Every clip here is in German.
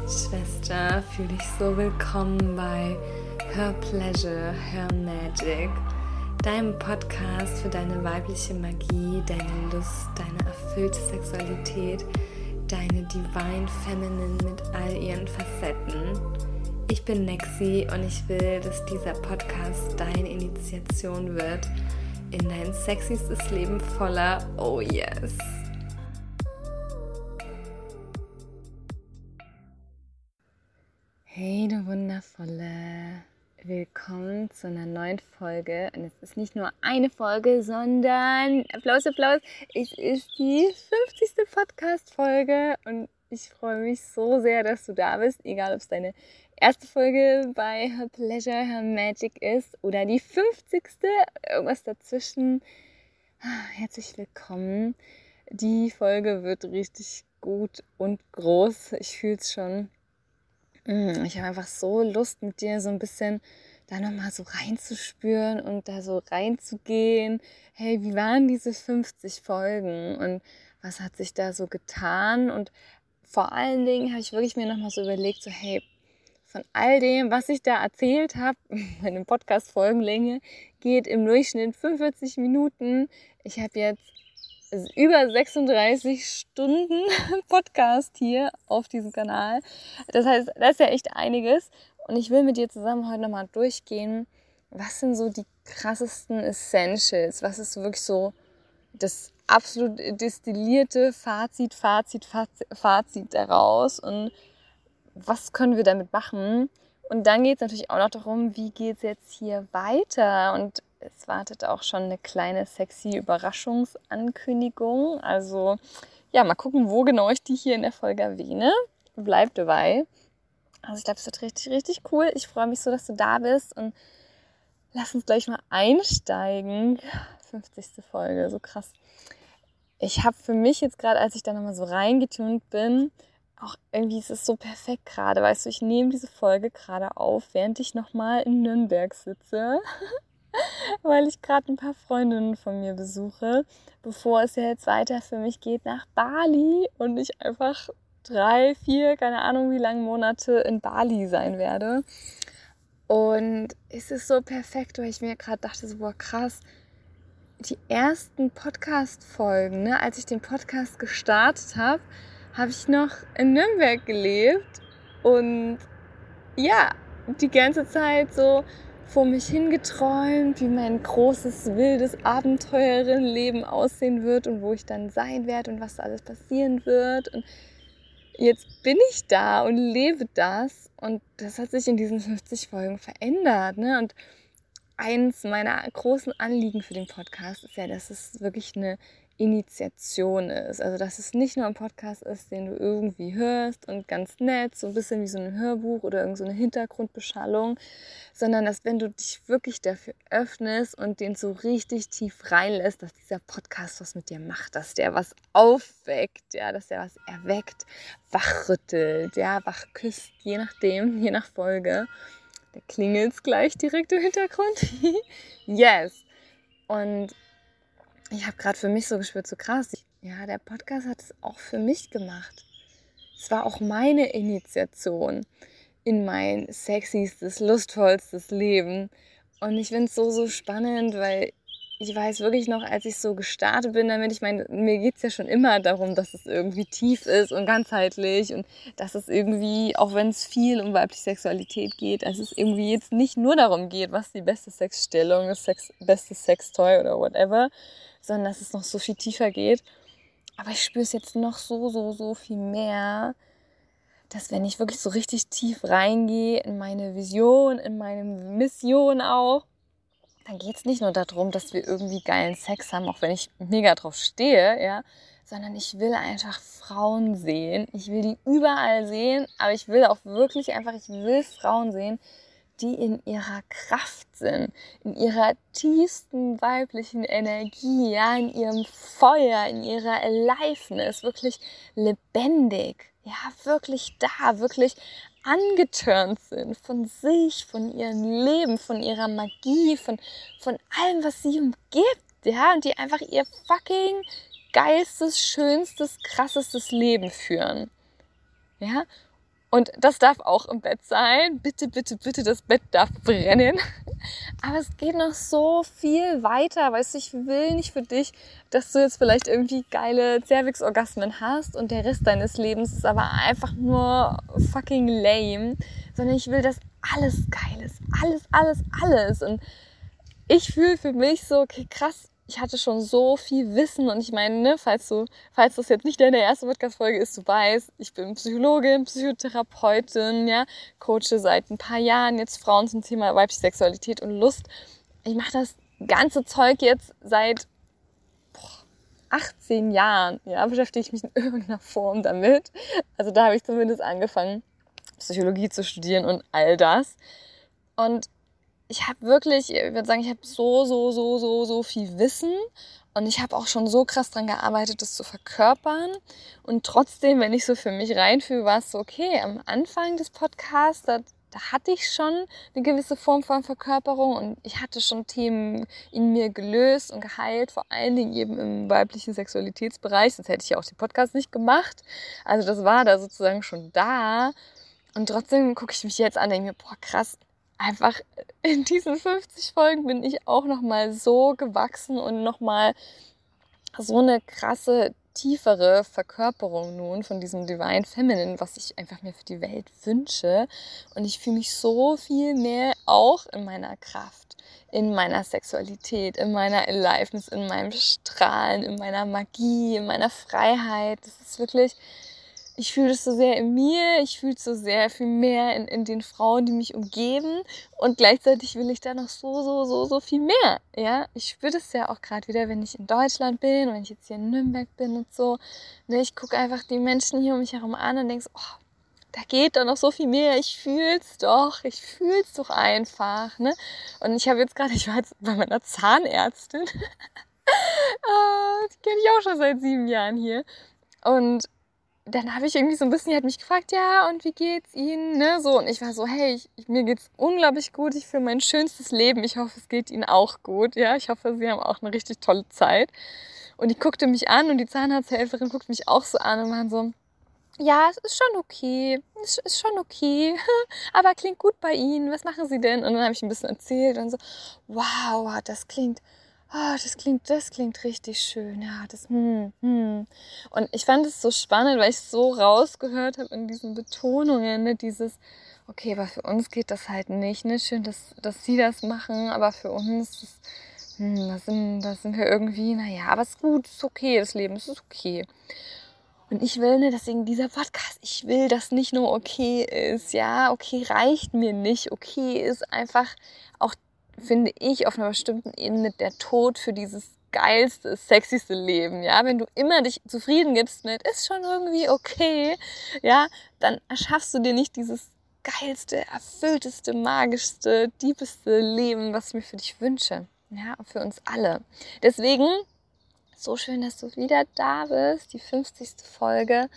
Schwester, fühl dich so willkommen bei Her Pleasure, Her Magic, deinem Podcast für deine weibliche Magie, deine Lust, deine erfüllte Sexualität, deine Divine Feminine mit all ihren Facetten. Ich bin Nexi und ich will, dass dieser Podcast deine Initiation wird in dein sexystes Leben voller Oh yes. Hey, du Wundervolle, willkommen zu einer neuen Folge. Und es ist nicht nur eine Folge, sondern, Applaus, es ist die 50. Podcast-Folge. Und ich freue mich so sehr, dass du da bist, egal ob es deine erste Folge bei Her Pleasure, Her Magic ist oder die 50. Irgendwas dazwischen. Herzlich willkommen. Die Folge wird richtig gut und groß. Ich fühle es schon. Ich habe einfach so Lust, mit dir so ein bisschen da nochmal so reinzuspüren und da so reinzugehen. Hey, wie waren diese 50 Folgen und was hat sich da so getan? Und vor allen Dingen habe ich wirklich mir nochmal so überlegt, so hey, von all dem, was ich da erzählt habe, meine Podcast-Folgenlänge geht im Durchschnitt 45 Minuten. Ich habe jetzt über 36 Stunden Podcast hier auf diesem Kanal. Das heißt, das ist ja echt einiges. Und ich will mit dir zusammen heute nochmal durchgehen, was sind so die krassesten Essentials? Was ist wirklich so das absolut destillierte Fazit daraus? Und was können wir damit machen? Und dann geht es natürlich auch noch darum, wie geht es jetzt hier weiter? Und es wartet auch schon eine kleine sexy Überraschungsankündigung. Also ja, mal gucken, wo genau ich die hier in der Folge erwähne. Bleib dabei. Also ich glaube, es wird richtig, richtig cool. Ich freue mich so, dass du da bist. Und lass uns gleich mal einsteigen. 50. Folge, so krass. Ich habe für mich jetzt gerade, als ich da nochmal so reingetunt bin, auch irgendwie ist es so perfekt gerade. Weißt du, ich nehme diese Folge gerade auf, während ich nochmal in Nürnberg sitze. Weil ich gerade ein paar Freundinnen von mir besuche, bevor es ja jetzt weiter für mich geht nach Bali und ich einfach 3, 4, keine Ahnung wie lange Monate in Bali sein werde. Und es ist so perfekt, weil ich mir gerade dachte, so boah krass, die ersten Podcast-Folgen, als ich den Podcast gestartet habe, habe ich noch in Nürnberg gelebt und ja, die ganze Zeit so vor mich hingeträumt, wie mein großes, wildes Abenteurerin-Leben aussehen wird und wo ich dann sein werde und was alles passieren wird. Und jetzt bin ich da und lebe das und das hat sich in diesen 50 Folgen verändert. Ne? Und eins meiner großen Anliegen für den Podcast ist ja, dass es wirklich eine Initiation ist. Also, dass es nicht nur ein Podcast ist, den du irgendwie hörst und ganz nett, so ein bisschen wie so ein Hörbuch oder irgend so eine Hintergrundbeschallung, sondern dass, wenn du dich wirklich dafür öffnest und den so richtig tief reinlässt, dass dieser Podcast was mit dir macht, dass der was aufweckt, ja, dass der was erweckt, wachrüttelt, ja, wachküsst, je nachdem, je nach Folge. Da klingelt es gleich direkt im Hintergrund. Yes! Und ich habe gerade für mich so gespürt, so krass. Ja, der Podcast hat es auch für mich gemacht. Es war auch meine Initiation in mein sexystes, lustvollstes Leben. Und ich finde es so, so spannend, weil ich weiß wirklich noch, als ich so gestartet bin damit, ich meine, mir geht es ja schon immer darum, dass es irgendwie tief ist und ganzheitlich und dass es irgendwie, auch wenn es viel um weibliche Sexualität geht, dass es irgendwie jetzt nicht nur darum geht, was die beste Sexstellung ist, beste Sextoy oder whatever, sondern dass es noch so viel tiefer geht. Aber ich spüre es jetzt noch so viel mehr, dass wenn ich wirklich so richtig tief reingehe in meine Vision, in meine Mission auch, dann geht es nicht nur darum, dass wir irgendwie geilen Sex haben, auch wenn ich mega drauf stehe, ja, sondern ich will einfach Frauen sehen. Ich will die überall sehen, aber ich will auch wirklich einfach, ich will Frauen sehen, die in ihrer Kraft sind, in ihrer tiefsten weiblichen Energie, ja, in ihrem Feuer, in ihrer Aliveness, wirklich lebendig, ja, wirklich da, wirklich angeturnt sind von sich, von ihrem Leben, von ihrer Magie, von allem, was sie umgibt, ja, und die einfach ihr fucking geilstes, schönstes, krassestes Leben führen, ja. Und das darf auch im Bett sein. Bitte, bitte, bitte, das Bett darf brennen. Aber es geht noch so viel weiter. Weißt du, ich will nicht für dich, dass du jetzt vielleicht irgendwie geile Cervix-Orgasmen hast und der Rest deines Lebens ist aber einfach nur fucking lame. Sondern ich will, dass alles geil ist. Alles, alles, alles. Und ich fühle für mich so, okay, krass, ich hatte schon so viel Wissen und ich meine, ne, falls das jetzt nicht deine erste Podcast-Folge ist, du weißt, ich bin Psychologin, Psychotherapeutin, ja, coache seit ein paar Jahren jetzt Frauen zum Thema weibliche Sexualität und Lust. Ich mache das ganze Zeug jetzt seit 18 Jahren, ja, beschäftige ich mich in irgendeiner Form damit. Also da habe ich zumindest angefangen, Psychologie zu studieren und all das. Und ich habe wirklich, ich würde sagen, ich habe so viel Wissen und ich habe auch schon so krass dran gearbeitet, das zu verkörpern. Und trotzdem, wenn ich so für mich reinfühle, war es so, okay, am Anfang des Podcasts, da hatte ich schon eine gewisse Form von Verkörperung und ich hatte schon Themen in mir gelöst und geheilt, vor allen Dingen eben im weiblichen Sexualitätsbereich, sonst hätte ich ja auch den Podcast nicht gemacht. Also das war da sozusagen schon da. Und trotzdem gucke ich mich jetzt an und denke mir, boah, krass, einfach in diesen 50 Folgen bin ich auch nochmal so gewachsen und nochmal so eine krasse, tiefere Verkörperung nun von diesem Divine Feminine, was ich einfach mir für die Welt wünsche. Und ich fühle mich so viel mehr auch in meiner Kraft, in meiner Sexualität, in meiner Aliveness, in meinem Strahlen, in meiner Magie, in meiner Freiheit. Das ist wirklich... Ich fühle es so sehr in mir, ich fühle es so sehr viel mehr in den Frauen, die mich umgeben und gleichzeitig will ich da noch so viel mehr, ja. Ich spüre das ja auch gerade wieder, wenn ich in Deutschland bin, wenn ich jetzt hier in Nürnberg bin und so. Ne, ich gucke einfach die Menschen hier um mich herum an und denke so, oh, da geht doch noch so viel mehr, ich fühl's doch einfach, ne. Und ich war jetzt bei meiner Zahnärztin, die kenne ich auch schon seit 7 Jahren hier und dann habe ich irgendwie so ein bisschen, die hat mich gefragt, ja, und wie geht's Ihnen, ne, so. Und ich war so, hey, mir geht's unglaublich gut, ich führe mein schönstes Leben, ich hoffe, es geht Ihnen auch gut, ja, ich hoffe, Sie haben auch eine richtig tolle Zeit. Und die guckte mich an und die Zahnarzthelferin guckte mich auch so an und waren so, ja, es ist schon okay, aber klingt gut bei Ihnen, was machen Sie denn? Und dann habe ich ein bisschen erzählt und so, wow, das klingt richtig schön, ja, Und ich fand es so spannend, weil ich so rausgehört habe in diesen Betonungen, ne, dieses, okay, aber für uns geht das halt nicht, ne, schön, dass sie das machen, aber für uns, da sind wir irgendwie, naja, aber es ist gut, es ist okay, das Leben, es ist okay. Und ich will, ne, deswegen dieser Podcast, ich will, dass nicht nur okay ist, ja, okay reicht mir nicht, okay ist einfach auch, finde ich, auf einer bestimmten Ebene der Tod für dieses geilste, sexyste Leben, ja, wenn du immer dich zufrieden gibst mit, ist schon irgendwie okay, ja, dann erschaffst du dir nicht dieses geilste, erfüllteste, magischste, diepeste Leben, was ich mir für dich wünsche, ja, und für uns alle. Deswegen, so schön, dass du wieder da bist, die 50. Folge.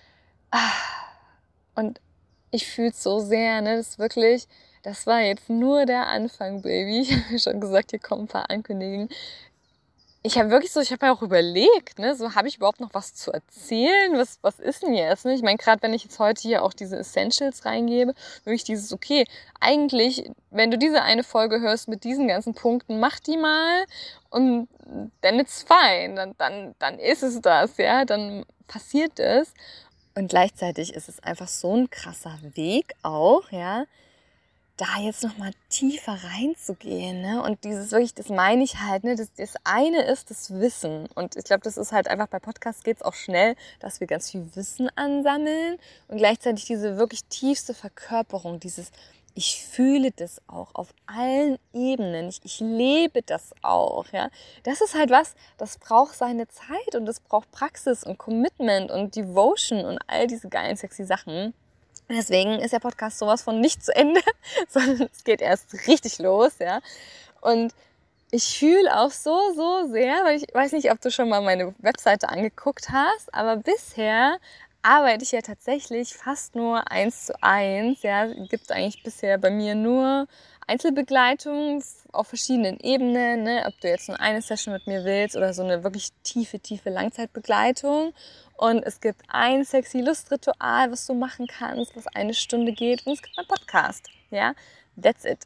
Und ich fühle es so sehr, ne, das ist wirklich, das war jetzt nur der Anfang, Baby. Ich habe schon gesagt, hier kommen ein paar Ankündigungen. Ich habe ja auch überlegt, ne, so habe ich überhaupt noch was zu erzählen? Was ist denn jetzt? Ne? Ich meine, gerade wenn ich jetzt heute hier auch diese Essentials reingebe, wirklich dieses, okay, eigentlich, wenn du diese eine Folge hörst mit diesen ganzen Punkten, mach die mal und then it's fine. Dann ist es das, ja, dann passiert es. Und gleichzeitig ist es einfach so ein krasser Weg auch, ja, da jetzt nochmal tiefer reinzugehen, ne? Und dieses wirklich, das meine ich halt, ne? Das eine ist das Wissen. Und ich glaube, das ist halt einfach, bei Podcasts geht's auch schnell, dass wir ganz viel Wissen ansammeln und gleichzeitig diese wirklich tiefste Verkörperung, dieses, ich fühle das auch auf allen Ebenen, ich lebe das auch, ja. Das ist halt was, das braucht seine Zeit und das braucht Praxis und Commitment und Devotion und all diese geilen, sexy Sachen. Deswegen ist der Podcast sowas von nicht zu Ende, sondern es geht erst richtig los, ja. Und ich fühle auch so sehr, weil ich weiß nicht, ob du schon mal meine Webseite angeguckt hast, aber bisher arbeite ich ja tatsächlich fast nur 1:1, ja. Gibt eigentlich bisher bei mir nur Einzelbegleitung auf verschiedenen Ebenen, ne? Ob du jetzt nur eine Session mit mir willst oder so eine wirklich tiefe Langzeitbegleitung. Und es gibt ein sexy Lustritual, was du machen kannst, was 1 Stunde geht. Und es gibt einen Podcast. Ja, that's it.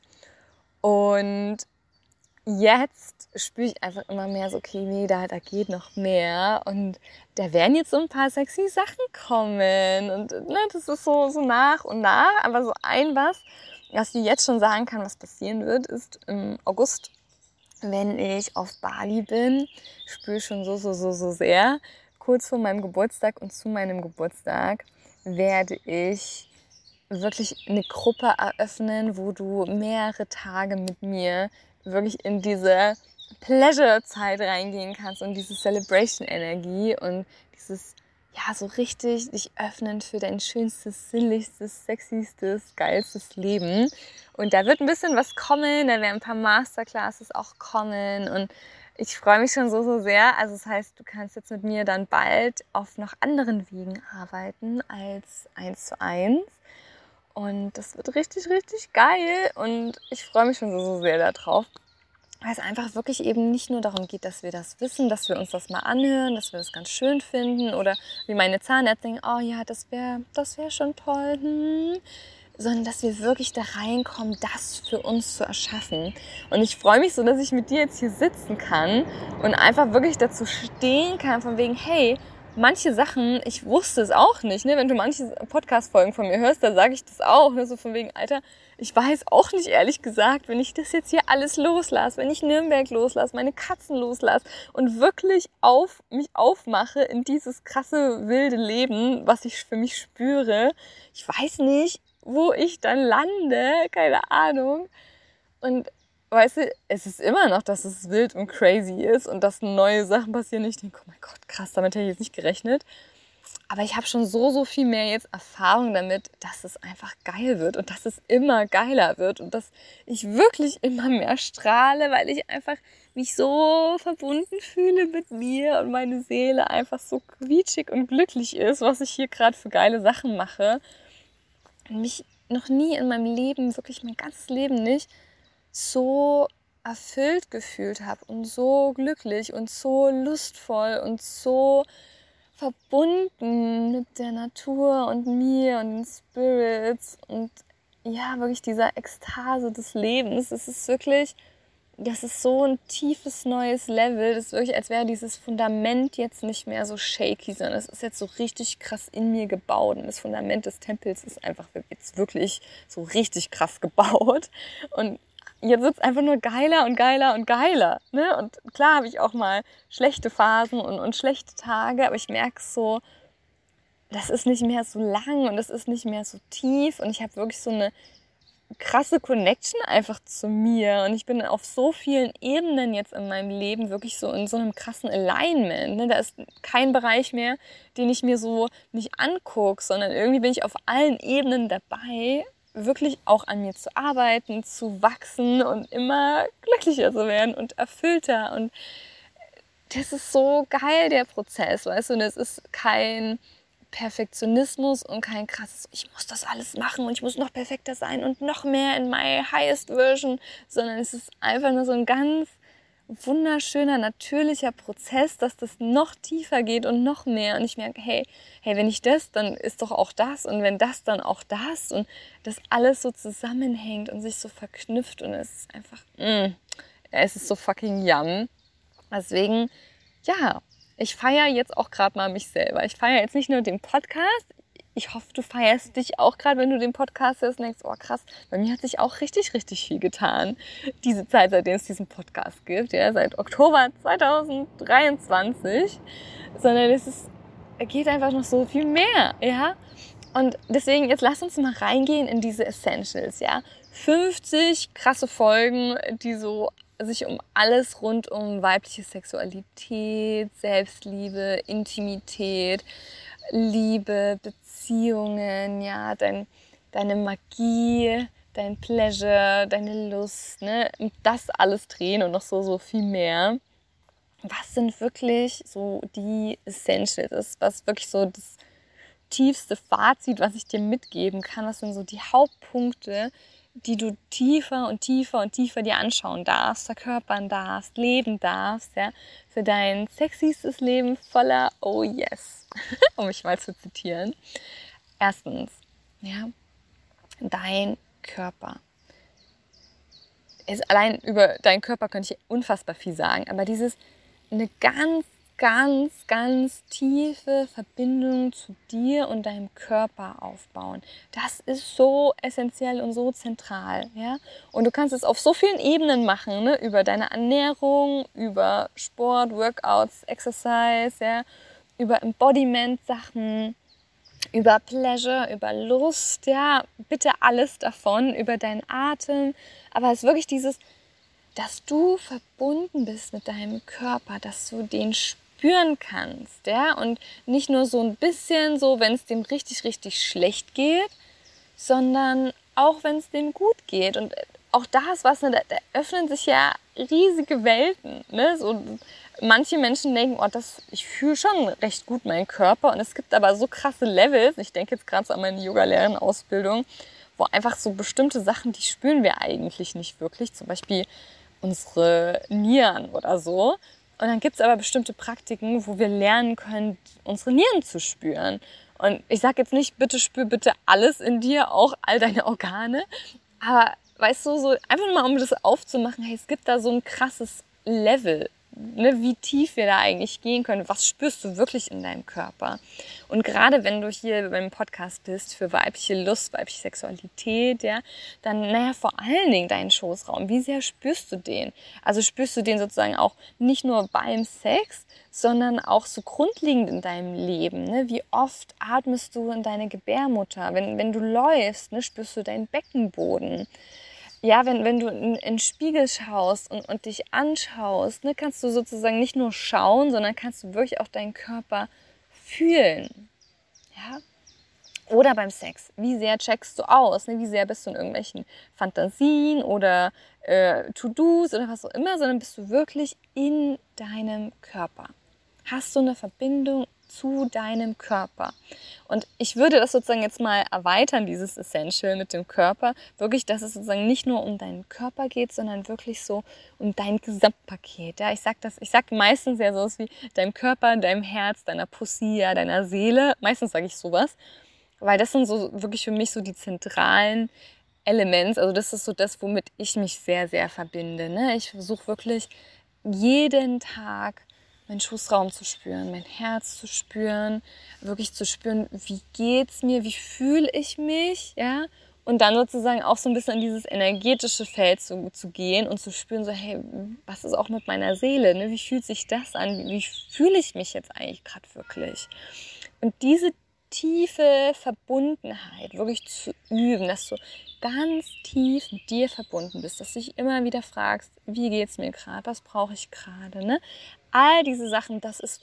Und jetzt spüre ich einfach immer mehr so, okay, nee, da geht noch mehr. Und da werden jetzt so ein paar sexy Sachen kommen. Und ne, das ist so nach und nach. Aber so was ich jetzt schon sagen kann, was passieren wird, ist im August, wenn ich auf Bali bin, spüre ich schon so sehr. Kurz vor meinem Geburtstag und zu meinem Geburtstag werde ich wirklich eine Gruppe eröffnen, wo du mehrere Tage mit mir wirklich in diese Pleasure-Zeit reingehen kannst und diese Celebration-Energie und dieses, ja, so richtig dich öffnen für dein schönstes, sinnlichstes, sexystes, geilstes Leben. Und da wird ein bisschen was kommen, da werden ein paar Masterclasses auch kommen und ich freue mich schon so sehr. Also das heißt, du kannst jetzt mit mir dann bald auf noch anderen Wegen arbeiten als 1:1. Und das wird richtig, richtig geil und ich freue mich schon so sehr darauf, weil es einfach wirklich eben nicht nur darum geht, dass wir das wissen, dass wir uns das mal anhören, dass wir das ganz schön finden oder wie meine Zahnärztin, oh ja, das wär schon toll, sondern dass wir wirklich da reinkommen, das für uns zu erschaffen. Und ich freue mich so, dass ich mit dir jetzt hier sitzen kann und einfach wirklich dazu stehen kann, von wegen, hey, manche Sachen, ich wusste es auch nicht, ne? Wenn du manche Podcast-Folgen von mir hörst, da sage ich das auch, ne? So von wegen, Alter, ich weiß auch nicht, ehrlich gesagt, wenn ich das jetzt hier alles loslasse, wenn ich Nürnberg loslasse, meine Katzen loslasse und wirklich mich aufmache in dieses krasse, wilde Leben, was ich für mich spüre, ich weiß nicht, wo ich dann lande, keine Ahnung. Und weißt du, es ist immer noch, dass es wild und crazy ist und dass neue Sachen passieren. Ich denke, oh mein Gott, krass, damit hätte ich jetzt nicht gerechnet. Aber ich habe schon so viel mehr jetzt Erfahrung damit, dass es einfach geil wird und dass es immer geiler wird und dass ich wirklich immer mehr strahle, weil ich einfach mich so verbunden fühle mit mir und meine Seele einfach so quietschig und glücklich ist, was ich hier gerade für geile Sachen mache. Und mich noch nie in meinem Leben, wirklich mein ganzes Leben nicht, so erfüllt gefühlt habe und so glücklich und so lustvoll und so verbunden mit der Natur und mir und den Spirits und ja, wirklich dieser Ekstase des Lebens. Es ist wirklich, das ist so ein tiefes neues Level. Das ist wirklich, als wäre dieses Fundament jetzt nicht mehr so shaky, sondern es ist jetzt so richtig krass in mir gebaut. Und das Fundament des Tempels ist einfach jetzt wirklich so richtig krass gebaut. Und jetzt wird es einfach nur geiler und geiler und geiler. Ne? Und klar habe ich auch mal schlechte Phasen und schlechte Tage, aber ich merke so, das ist nicht mehr so lang und das ist nicht mehr so tief. Und ich habe wirklich so eine krasse Connection einfach zu mir. Und ich bin auf so vielen Ebenen jetzt in meinem Leben wirklich so in so einem krassen Alignment. Ne? Da ist kein Bereich mehr, den ich mir so nicht angucke, sondern irgendwie bin ich auf allen Ebenen dabei, wirklich auch an mir zu arbeiten, zu wachsen und immer glücklicher zu werden und erfüllter. Und das ist so geil, der Prozess, weißt du, und es ist kein Perfektionismus und kein krasses, ich muss das alles machen und ich muss noch perfekter sein und noch mehr in my highest version, sondern es ist einfach nur so ein ganz wunderschöner, natürlicher Prozess, dass das noch tiefer geht und noch mehr. Und ich merke, hey, wenn ich das, dann ist doch auch das. Und wenn das, dann auch das. Und das alles so zusammenhängt und sich so verknüpft. Und es ist einfach, es ist so fucking yum. Deswegen, ja, ich feiere jetzt auch gerade mal mich selber. Ich feiere jetzt nicht nur den Podcast. Ich hoffe, du feierst dich auch gerade, wenn du den Podcast hörst und denkst, oh krass, bei mir hat sich auch richtig, richtig viel getan. Diese Zeit, seitdem es diesen Podcast gibt, ja, seit Oktober 2023. Sondern es geht einfach noch so viel mehr, ja. Und deswegen, jetzt lass uns mal reingehen in diese Essentials, ja. 50 krasse Folgen, die so sich um alles rund um weibliche Sexualität, Selbstliebe, Intimität, Liebe, Beziehungen, ja, deine Magie, dein Pleasure, deine Lust, ne, und das alles drehen und noch so viel mehr. Was sind wirklich so die Essentials? Was wirklich so das tiefste Fazit, was ich dir mitgeben kann? Was sind so die Hauptpunkte, die du tiefer und tiefer und tiefer dir anschauen darfst, verkörpern darfst, leben darfst, ja, für dein sexystes Leben voller Oh yes, um mich mal zu zitieren. Erstens, ja, dein Körper. Allein über deinen Körper könnte ich unfassbar viel sagen, aber eine ganz, ganz, ganz tiefe Verbindung zu dir und deinem Körper aufbauen. Das ist so essentiell und so zentral, ja. Und du kannst es auf so vielen Ebenen machen, ne? Über deine Ernährung, über Sport, Workouts, Exercise, ja, über Embodiment-Sachen, über Pleasure, über Lust, ja, bitte alles davon, über deinen Atem. Aber es ist wirklich dass du verbunden bist mit deinem Körper, dass du den spüren kannst, ja, und nicht nur so ein bisschen so, wenn es dem richtig, richtig schlecht geht, sondern auch, wenn es dem gut geht. Und auch da ist was, ne, da öffnen sich ja riesige Welten, ne, so. Manche Menschen denken, oh, ich fühle schon recht gut meinen Körper, und es gibt aber so krasse Levels, ich denke jetzt gerade so an meine Yoga-Lehrerausbildung, wo einfach so bestimmte Sachen, die spüren wir eigentlich nicht wirklich, zum Beispiel unsere Nieren oder so. Und dann gibt es aber bestimmte Praktiken, wo wir lernen können, unsere Nieren zu spüren. Und ich sage jetzt nicht, bitte spür bitte alles in dir, auch all deine Organe, aber weißt du, so einfach mal, um das aufzumachen, hey, es gibt da so ein krasses Level, ne, wie tief wir da eigentlich gehen können. Was spürst du wirklich in deinem Körper? Und gerade wenn du hier beim Podcast bist für weibliche Lust, weibliche Sexualität, ja, dann, vor allen Dingen deinen Schoßraum. Wie sehr spürst du den? Also spürst du den sozusagen auch nicht nur beim Sex, sondern auch so grundlegend in deinem Leben. Ne? Wie oft atmest du in deine Gebärmutter? Wenn du läufst, ne, spürst du deinen Beckenboden. Ja, wenn du in den Spiegel schaust und dich anschaust, ne, kannst du sozusagen nicht nur schauen, sondern kannst du wirklich auch deinen Körper fühlen. Ja? Oder beim Sex. Wie sehr checkst du aus? Ne? Wie sehr bist du in irgendwelchen Fantasien oder To-Dos oder was auch immer, sondern bist du wirklich in deinem Körper. Hast du eine Verbindung zu deinem Körper? Und ich würde das sozusagen jetzt mal erweitern, dieses Essential mit dem Körper, wirklich, dass es sozusagen nicht nur um deinen Körper geht, sondern wirklich so um dein Gesamtpaket. Ja, ich sag meistens ja sowas wie deinem Körper, deinem Herz, deiner Pussy, ja, deiner Seele. Meistens sage ich sowas, weil das sind so wirklich für mich so die zentralen Elemente. Also das ist so das, womit ich mich sehr, sehr verbinde. Ne? Ich versuche wirklich jeden Tag meinen Schoßraum zu spüren, mein Herz zu spüren, wirklich zu spüren, wie geht's mir, wie fühle ich mich, ja, und dann sozusagen auch so ein bisschen in dieses energetische Feld zu gehen und zu spüren, so, hey, was ist auch mit meiner Seele, ne? Wie fühlt sich das an, wie fühle ich mich jetzt eigentlich gerade wirklich? Und diese tiefe Verbundenheit wirklich zu üben, dass du ganz tief mit dir verbunden bist, dass du dich immer wieder fragst, wie geht's mir gerade, was brauche ich gerade, ne? All diese Sachen, das ist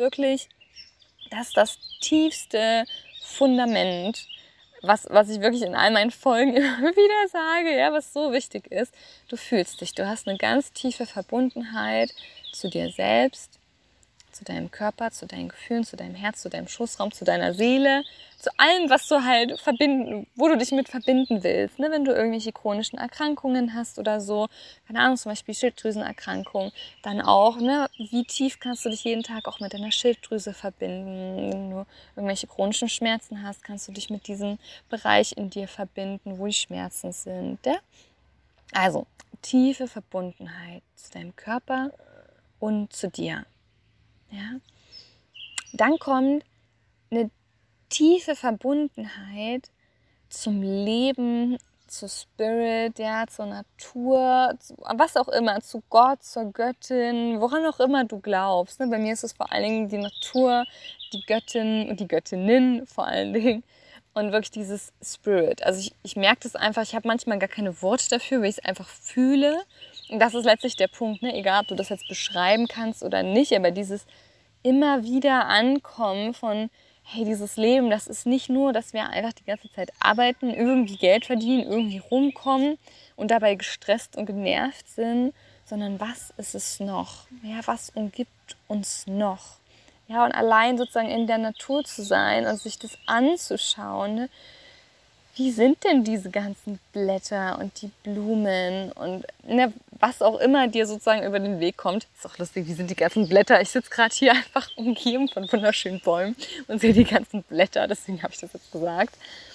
das tiefste Fundament, was ich wirklich in all meinen Folgen immer wieder sage, ja, was so wichtig ist. Du fühlst dich, du hast eine ganz tiefe Verbundenheit zu dir selbst, zu deinem Körper, zu deinen Gefühlen, zu deinem Herz, zu deinem Schoßraum, zu deiner Seele, zu allem, was du halt wo du dich mit verbinden willst. Ne? Wenn du irgendwelche chronischen Erkrankungen hast oder so, keine Ahnung, zum Beispiel Schilddrüsenerkrankung, dann auch, ne? Wie tief kannst du dich jeden Tag auch mit deiner Schilddrüse verbinden? Wenn du irgendwelche chronischen Schmerzen hast, kannst du dich mit diesem Bereich in dir verbinden, wo die Schmerzen sind. Ja? Also, tiefe Verbundenheit zu deinem Körper und zu dir. Ja? Dann kommt eine tiefe Verbundenheit zum Leben, zu Spirit, ja, zur Natur, was auch immer, zu Gott, zur Göttin, woran auch immer du glaubst. Ne? Bei mir ist es vor allen Dingen die Natur, die Göttin und die Göttinnen vor allen Dingen und wirklich dieses Spirit. Also ich merke das einfach, ich habe manchmal gar keine Worte dafür, weil ich es einfach fühle. Und das ist letztlich der Punkt, ne? Egal ob du das jetzt beschreiben kannst oder nicht, aber dieses immer wieder Ankommen von, hey, dieses Leben, das ist nicht nur, dass wir einfach die ganze Zeit arbeiten, irgendwie Geld verdienen, irgendwie rumkommen und dabei gestresst und genervt sind, sondern was ist es noch? Ja, was umgibt uns noch? Ja, und allein sozusagen in der Natur zu sein und sich das anzuschauen, ne? wie sind denn diese ganzen Blätter und die Blumen und was auch immer dir sozusagen über den Weg kommt. Ist auch lustig, wie sind die ganzen Blätter? Ich sitze gerade hier einfach umgeben von wunderschönen Bäumen und sehe die ganzen Blätter, deswegen habe ich das jetzt gesagt.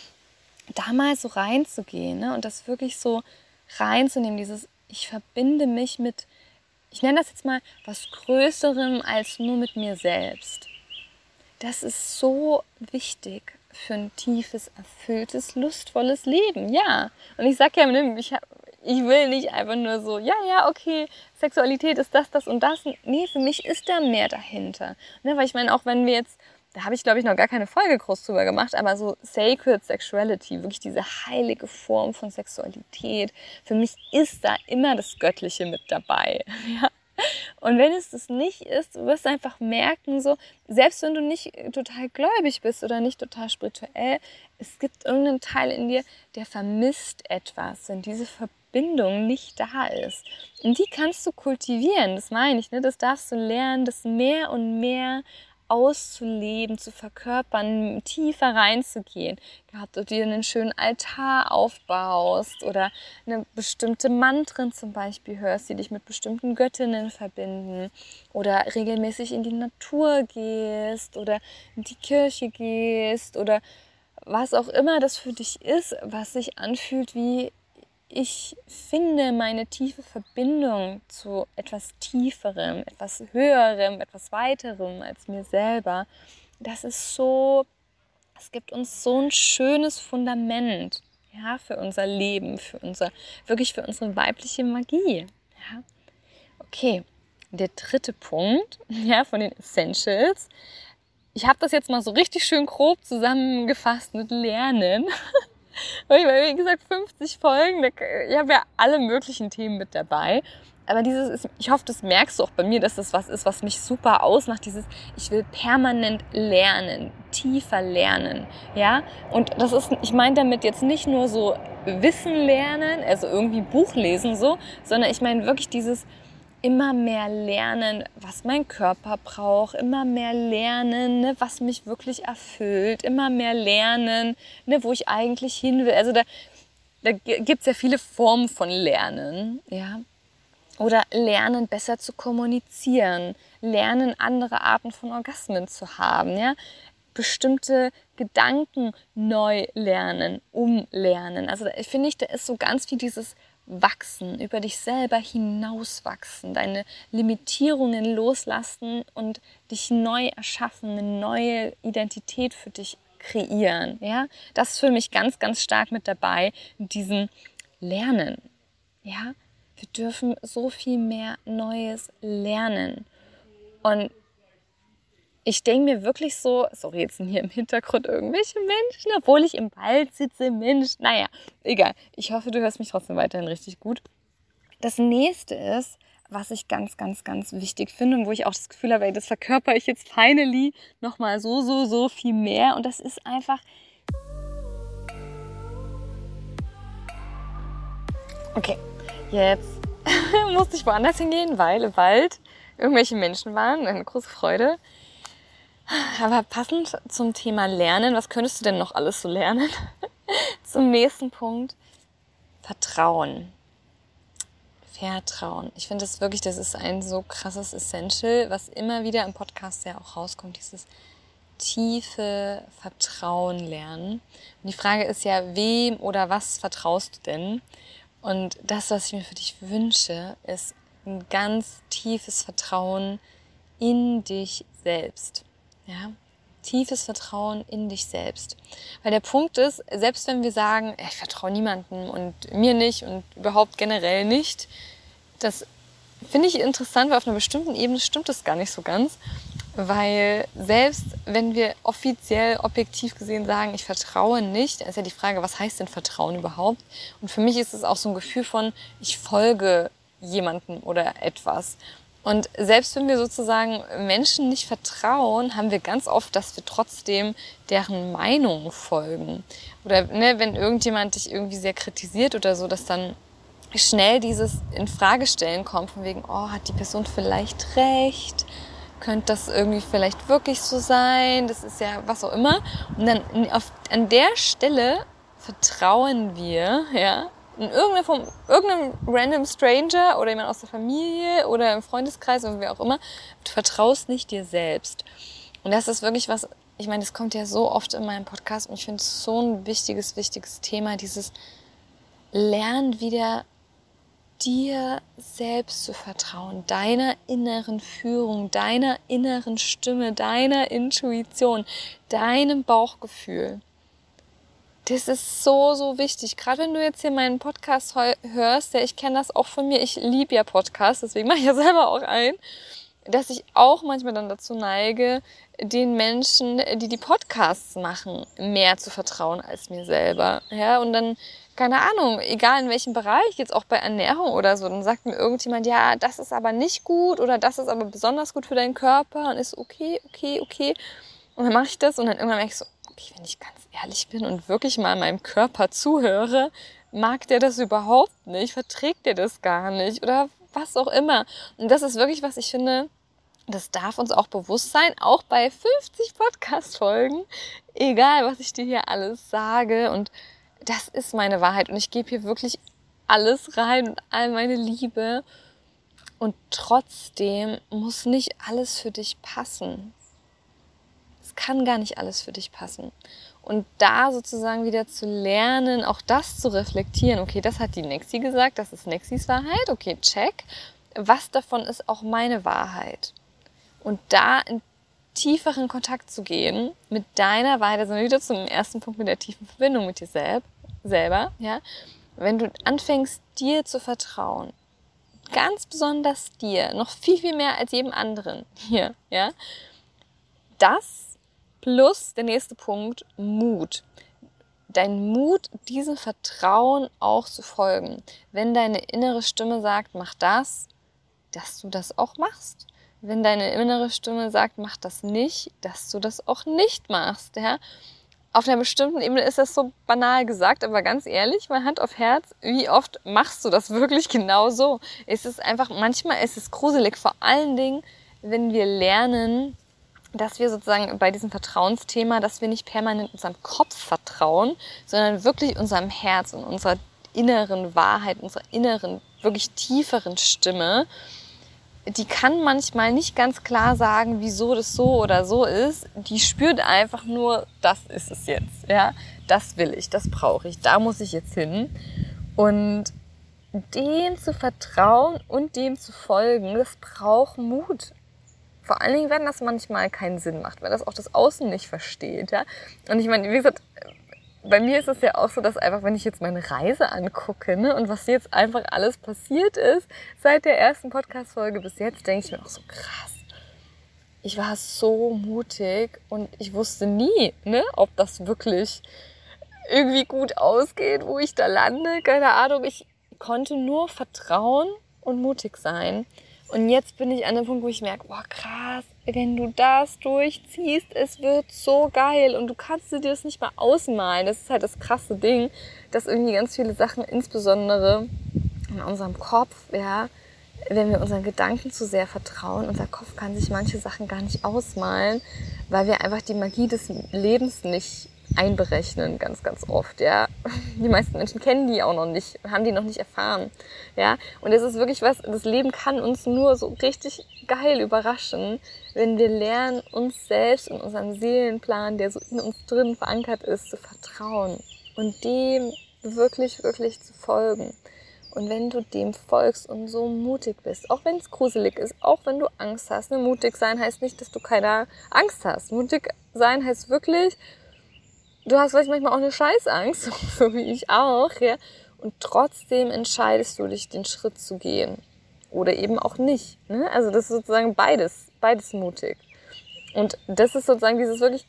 Da mal so reinzugehen, ne? Und das wirklich so reinzunehmen, ich verbinde mich mit, ich nenne das jetzt mal, was Größerem als nur mit mir selbst. Das ist so wichtig für ein tiefes, erfülltes, lustvolles Leben, ja. Und ich sage ja, ich will nicht einfach nur so, ja, okay, Sexualität ist das und das. Nee, für mich ist da mehr dahinter. Ne, weil ich meine, auch wenn wir jetzt, da habe ich glaube ich noch gar keine Folge groß drüber gemacht, aber so Sacred Sexuality, wirklich diese heilige Form von Sexualität, für mich ist da immer das Göttliche mit dabei, ja. Und wenn es das nicht ist, du wirst einfach merken, so, selbst wenn du nicht total gläubig bist oder nicht total spirituell, es gibt irgendeinen Teil in dir, der vermisst etwas, wenn diese Verbindung nicht da ist. Und die kannst du kultivieren, das meine ich, ne? Das darfst du lernen, das mehr und mehr auszuleben, zu verkörpern, tiefer reinzugehen. Ob du dir einen schönen Altar aufbaust oder eine bestimmte Mantren zum Beispiel hörst, die dich mit bestimmten Göttinnen verbinden oder regelmäßig in die Natur gehst oder in die Kirche gehst oder was auch immer das für dich ist, was sich anfühlt wie ich finde meine tiefe Verbindung zu etwas Tieferem, etwas Höherem, etwas Weiterem als mir selber. Das ist so, es gibt uns so ein schönes Fundament, ja, für unser Leben, wirklich für unsere weibliche Magie. Ja. Okay, der dritte Punkt, ja, von den Essentials. Ich habe das jetzt mal so richtig schön grob zusammengefasst mit Lernen. Weil, wie gesagt, 50 Folgen, ich habe ja alle möglichen Themen mit dabei. Aber ich hoffe, das merkst du auch bei mir, dass das was ist, was mich super ausmacht. Ich will permanent lernen, tiefer lernen, ja. Und ich meine damit jetzt nicht nur so Wissen lernen, also irgendwie Buch lesen so, sondern ich meine wirklich immer mehr lernen, was mein Körper braucht, immer mehr lernen, ne, was mich wirklich erfüllt, immer mehr lernen, ne, wo ich eigentlich hin will. Also da gibt es ja viele Formen von Lernen, ja. Oder lernen, besser zu kommunizieren, lernen, andere Arten von Orgasmen zu haben, ja. Bestimmte Gedanken neu lernen, umlernen. Also ich finde, da ist so ganz viel dieses Wachsen, über dich selber hinauswachsen, deine Limitierungen loslassen und dich neu erschaffen, eine neue Identität für dich kreieren. Ja? Das ist für mich ganz, ganz stark mit dabei, in diesem Lernen. Ja? Wir dürfen so viel mehr Neues lernen. Und ich denke mir wirklich so, sorry, jetzt sind hier im Hintergrund irgendwelche Menschen, obwohl ich im Wald sitze, Mensch, naja, egal. Ich hoffe, du hörst mich trotzdem weiterhin richtig gut. Das nächste ist, was ich ganz, ganz, ganz wichtig finde und wo ich auch das Gefühl habe, das verkörper ich jetzt finally nochmal so viel mehr. Und das ist einfach, okay, jetzt musste ich woanders hingehen, weil im Wald irgendwelche Menschen waren, eine große Freude. Aber passend zum Thema Lernen, was könntest du denn noch alles so lernen? Zum nächsten Punkt, Vertrauen. Vertrauen. Ich finde das wirklich, das ist ein so krasses Essential, was immer wieder im Podcast ja auch rauskommt, dieses tiefe Vertrauen lernen. Und die Frage ist ja, wem oder was vertraust du denn? Und das, was ich mir für dich wünsche, ist ein ganz tiefes Vertrauen in dich selbst. Ja, tiefes Vertrauen in dich selbst. Weil der Punkt ist, selbst wenn wir sagen, ich vertraue niemandem und mir nicht und überhaupt generell nicht, das finde ich interessant, weil auf einer bestimmten Ebene stimmt das gar nicht so ganz. Weil selbst wenn wir offiziell, objektiv gesehen sagen, ich vertraue nicht, dann ist ja die Frage, was heißt denn Vertrauen überhaupt? Und für mich ist es auch so ein Gefühl von, ich folge jemandem oder etwas. Und selbst wenn wir sozusagen Menschen nicht vertrauen, haben wir ganz oft, dass wir trotzdem deren Meinung folgen. Oder ne, wenn irgendjemand dich irgendwie sehr kritisiert oder so, dass dann schnell dieses Infragestellen kommt von wegen, oh, hat die Person vielleicht recht? Könnte das irgendwie vielleicht wirklich so sein? Das ist ja was auch immer. Und dann an der Stelle vertrauen wir, ja, in irgendeinem random Stranger oder jemand aus der Familie oder im Freundeskreis oder wie auch immer, du vertraust nicht dir selbst. Und das ist wirklich was, ich meine, das kommt ja so oft in meinem Podcast und ich finde es so ein wichtiges Thema, dieses Lernen wieder dir selbst zu vertrauen, deiner inneren Führung, deiner inneren Stimme, deiner Intuition, deinem Bauchgefühl. Das ist so, so wichtig. Gerade wenn du jetzt hier meinen Podcast hörst, ja, ich kenne das auch von mir, ich liebe ja Podcasts, deswegen mache ich ja selber auch einen, dass ich auch manchmal dann dazu neige, den Menschen, die Podcasts machen, mehr zu vertrauen als mir selber. Ja, und dann, keine Ahnung, egal in welchem Bereich, jetzt auch bei Ernährung oder so, dann sagt mir irgendjemand, ja, das ist aber nicht gut oder das ist aber besonders gut für deinen Körper und ist okay. Und dann mache ich das und dann irgendwann merke ich so, okay, wenn ich ganz ehrlich bin und wirklich mal meinem Körper zuhöre, mag der das überhaupt nicht, verträgt der das gar nicht oder was auch immer. Und das ist wirklich, was ich finde, das darf uns auch bewusst sein, auch bei 50 Podcast-Folgen, egal was ich dir hier alles sage. Und das ist meine Wahrheit und ich gebe hier wirklich alles rein und all meine Liebe. Und trotzdem muss nicht alles für dich passen. Es kann gar nicht alles für dich passen. Und da sozusagen wieder zu lernen, auch das zu reflektieren. Okay, das hat die Nexi gesagt, das ist Nexis Wahrheit. Okay, check. Was davon ist auch meine Wahrheit? Und da in tieferen Kontakt zu gehen mit deiner Wahrheit, also wieder zum ersten Punkt mit der tiefen Verbindung mit dir selber, ja. Wenn du anfängst, dir zu vertrauen, ganz besonders dir, noch viel, viel mehr als jedem anderen hier, ja. Das plus der nächste Punkt, Mut. Dein Mut, diesem Vertrauen auch zu folgen. Wenn deine innere Stimme sagt, mach das, dass du das auch machst. Wenn deine innere Stimme sagt, mach das nicht, dass du das auch nicht machst. Ja? Auf einer bestimmten Ebene ist das so banal gesagt, aber ganz ehrlich, mal Hand auf Herz, wie oft machst du das wirklich genau so? Es ist einfach, manchmal ist es gruselig, vor allen Dingen, wenn wir lernen, dass wir sozusagen bei diesem Vertrauensthema, dass wir nicht permanent unserem Kopf vertrauen, sondern wirklich unserem Herz und unserer inneren Wahrheit, unserer inneren, wirklich tieferen Stimme. Die kann manchmal nicht ganz klar sagen, wieso das so oder so ist. Die spürt einfach nur, das ist es jetzt. Ja, das will ich, das brauche ich, da muss ich jetzt hin. Und dem zu vertrauen und dem zu folgen, das braucht Mut. Vor allen Dingen, wenn das manchmal keinen Sinn macht, wenn das auch das Außen nicht versteht. Ja? Und ich meine, wie gesagt, bei mir ist es ja auch so, dass einfach, wenn ich jetzt meine Reise angucke, ne, und was jetzt einfach alles passiert ist, seit der ersten Podcast-Folge bis jetzt, denke ich mir auch so, krass. Ich war so mutig und ich wusste nie, ne, ob das wirklich irgendwie gut ausgeht, wo ich da lande. Keine Ahnung, ich konnte nur vertrauen und mutig sein. Und jetzt bin ich an dem Punkt, wo ich merke, boah, krass, wenn du das durchziehst, es wird so geil. Und du kannst dir das nicht mal ausmalen. Das ist halt das krasse Ding, dass irgendwie ganz viele Sachen, insbesondere in unserem Kopf, ja, wenn wir unseren Gedanken zu sehr vertrauen, unser Kopf kann sich manche Sachen gar nicht ausmalen, weil wir einfach die Magie des Lebens nicht einberechnen, ganz, ganz oft, ja. Die meisten Menschen kennen die auch noch nicht, haben die noch nicht erfahren, ja. Und es ist wirklich was, das Leben kann uns nur so richtig geil überraschen, wenn wir lernen, uns selbst und unserem Seelenplan, der so in uns drin verankert ist, zu vertrauen und dem wirklich, wirklich zu folgen. Und wenn du dem folgst und so mutig bist, auch wenn es gruselig ist, auch wenn du Angst hast, ne? Mutig sein heißt nicht, dass du keine Angst hast. Mutig sein heißt wirklich, du hast vielleicht manchmal auch eine Scheißangst, so wie ich auch, ja. Und trotzdem entscheidest du dich, den Schritt zu gehen. Oder eben auch nicht. Ne? Also das ist sozusagen beides mutig. Und das ist sozusagen dieses wirklich,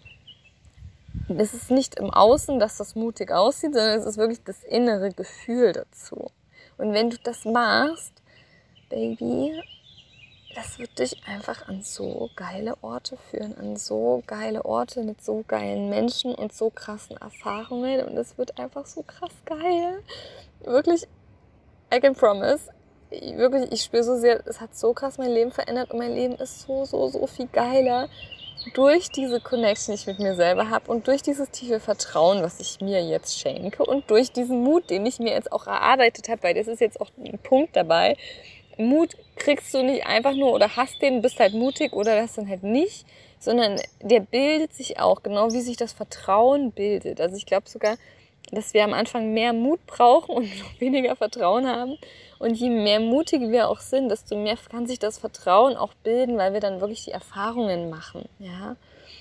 es ist nicht im Außen, dass das mutig aussieht, sondern es ist wirklich das innere Gefühl dazu. Und wenn du das machst, Baby, das wird dich einfach an so geile Orte führen, an so geile Orte mit so geilen Menschen und so krassen Erfahrungen und es wird einfach so krass geil. Wirklich, I can promise, wirklich, ich spüre so sehr, es hat so krass mein Leben verändert und mein Leben ist so, so, so viel geiler, durch diese Connection, die ich mit mir selber habe und durch dieses tiefe Vertrauen, was ich mir jetzt schenke und durch diesen Mut, den ich mir jetzt auch erarbeitet habe, weil das ist jetzt auch ein Punkt dabei. Mut kriegst du nicht einfach nur oder hast den, bist halt mutig oder das dann halt nicht, sondern der bildet sich auch, genau wie sich das Vertrauen bildet. Also ich glaube sogar, dass wir am Anfang mehr Mut brauchen und noch weniger Vertrauen haben. Und je mehr mutig wir auch sind, desto mehr kann sich das Vertrauen auch bilden, weil wir dann wirklich die Erfahrungen machen. Ja?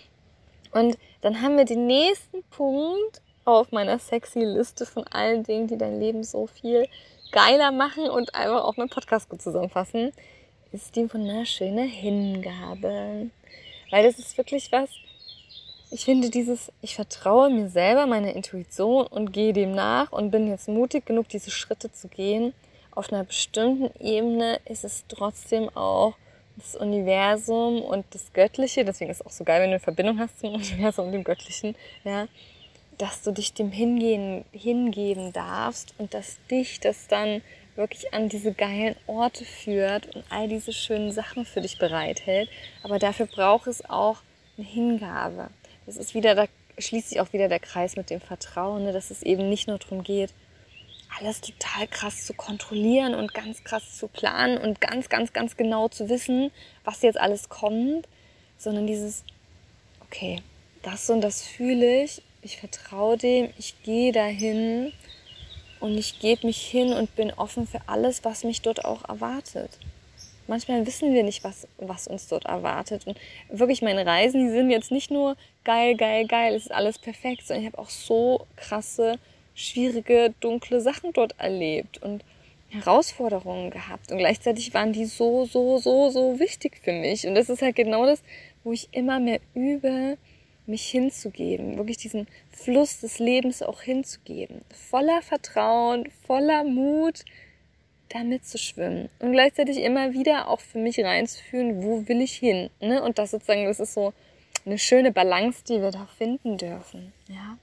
Und dann haben wir den nächsten Punkt auf meiner sexy Liste von allen Dingen, die dein Leben so viel geiler machen und einfach auch meinen Podcast gut zusammenfassen, ist die wunderschöne Hingabe. Weil das ist wirklich was, ich finde ich vertraue mir selber, meiner Intuition und gehe dem nach und bin jetzt mutig genug, diese Schritte zu gehen. Auf einer bestimmten Ebene ist es trotzdem auch das Universum und das Göttliche, deswegen ist es auch so geil, wenn du eine Verbindung hast zum Universum und dem Göttlichen, ja, dass du dich dem hingeben darfst und dass dich das dann wirklich an diese geilen Orte führt und all diese schönen Sachen für dich bereithält. Aber dafür braucht es auch eine Hingabe. Das ist wieder, da schließt sich auch wieder der Kreis mit dem Vertrauen, ne, dass es eben nicht nur darum geht, alles total krass zu kontrollieren und ganz krass zu planen und ganz, ganz, ganz genau zu wissen, was jetzt alles kommt, sondern dieses, okay, das und das fühle ich vertraue dem, ich gehe dahin und ich gebe mich hin und bin offen für alles, was mich dort auch erwartet. Manchmal wissen wir nicht, was uns dort erwartet. Und wirklich meine Reisen, die sind jetzt nicht nur geil, geil, geil, es ist alles perfekt, sondern ich habe auch so krasse, schwierige, dunkle Sachen dort erlebt und Herausforderungen gehabt. Und gleichzeitig waren die so, so, so, so wichtig für mich. Und das ist halt genau das, wo ich immer mehr übe, mich hinzugeben, wirklich diesen Fluss des Lebens auch hinzugeben. Voller Vertrauen, voller Mut, da mitzuschwimmen und gleichzeitig immer wieder auch für mich reinzufühlen, wo will ich hin, ne? Und das sozusagen, das ist so eine schöne Balance, die wir da finden dürfen, ja.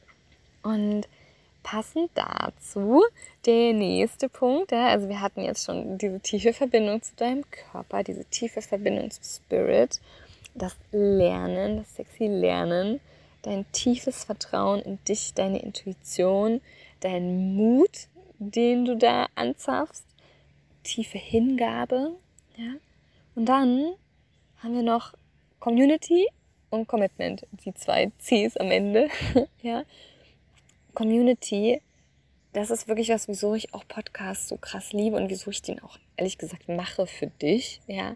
Und passend dazu der nächste Punkt, ja, also wir hatten jetzt schon diese tiefe Verbindung zu deinem Körper, diese tiefe Verbindung zum Spirit, das Lernen, das sexy Lernen, dein tiefes Vertrauen in dich, deine Intuition, dein Mut, den du da anzapfst, tiefe Hingabe, ja. Und dann haben wir noch Community und Commitment, die 2 Cs am Ende, ja. Community, das ist wirklich was, wieso ich auch Podcasts so krass liebe und wieso ich den auch ehrlich gesagt mache für dich, ja,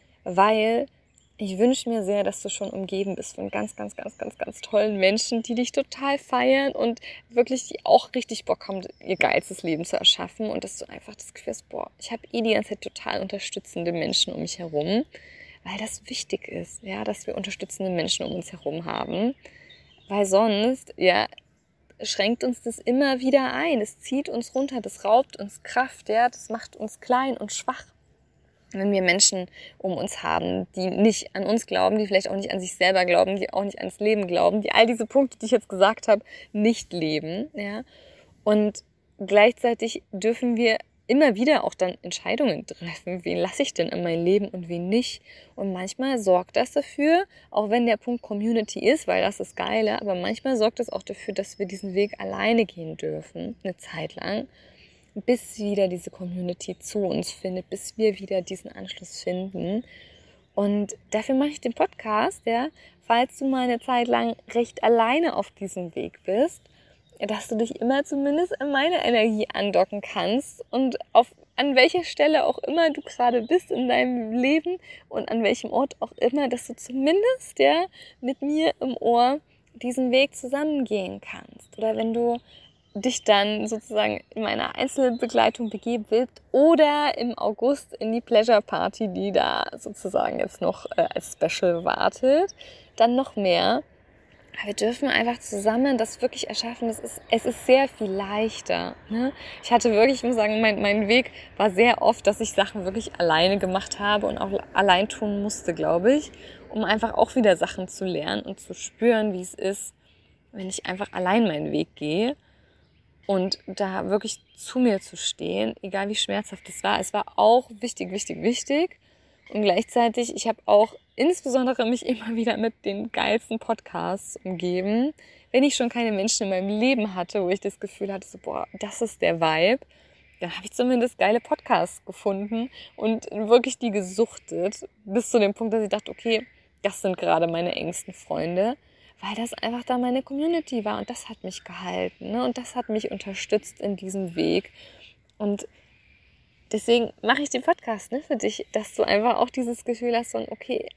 weil ich wünsche mir sehr, dass du schon umgeben bist von ganz, ganz, ganz, ganz, ganz tollen Menschen, die dich total feiern und wirklich, die auch richtig Bock haben, ihr geilstes Leben zu erschaffen und dass du einfach das Gefühl hast, boah, ich habe die ganze Zeit total unterstützende Menschen um mich herum, weil das wichtig ist, ja, dass wir unterstützende Menschen um uns herum haben, weil sonst, ja, schränkt uns das immer wieder ein, es zieht uns runter, das raubt uns Kraft, ja, das macht uns klein und schwach. Wenn wir Menschen um uns haben, die nicht an uns glauben, die vielleicht auch nicht an sich selber glauben, die auch nicht ans Leben glauben, die all diese Punkte, die ich jetzt gesagt habe, nicht leben, ja. Und gleichzeitig dürfen wir immer wieder auch dann Entscheidungen treffen, wen lasse ich denn in mein Leben und wen nicht. Und manchmal sorgt das dafür, auch wenn der Punkt Community ist, weil das ist Geile, aber manchmal sorgt das auch dafür, dass wir diesen Weg alleine gehen dürfen, eine Zeit lang, bis wieder diese Community zu uns findet, bis wir wieder diesen Anschluss finden. Und dafür mache ich den Podcast, ja, falls du mal eine Zeit lang recht alleine auf diesem Weg bist, dass du dich immer zumindest an meine Energie andocken kannst und an welcher Stelle auch immer du gerade bist in deinem Leben und an welchem Ort auch immer, dass du zumindest, ja, mit mir im Ohr diesen Weg zusammengehen kannst. Oder wenn du dich dann sozusagen in meiner Einzelbegleitung begeben willst oder im August in die Pleasure Party, die da sozusagen jetzt noch als Special wartet, dann noch mehr. Aber wir dürfen einfach zusammen das wirklich erschaffen. Es ist sehr viel leichter. Ne? Ich hatte wirklich, ich muss sagen, mein Weg war sehr oft, dass ich Sachen wirklich alleine gemacht habe und auch allein tun musste, glaube ich, um einfach auch wieder Sachen zu lernen und zu spüren, wie es ist, wenn ich einfach allein meinen Weg gehe. Und da wirklich zu mir zu stehen, egal wie schmerzhaft es war. Es war auch wichtig. Und gleichzeitig, ich habe auch insbesondere mich immer wieder mit den geilsten Podcasts umgeben. Wenn ich schon keine Menschen in meinem Leben hatte, wo ich das Gefühl hatte, so, boah, das ist der Vibe, dann habe ich zumindest geile Podcasts gefunden und wirklich die gesuchtet, bis zu dem Punkt, dass ich dachte, okay, das sind gerade meine engsten Freunde, weil das einfach da meine Community war und das hat mich gehalten, ne? Und das hat mich unterstützt in diesem Weg. Und deswegen mache ich den Podcast, ne, für dich, dass du einfach auch dieses Gefühl hast von, okay,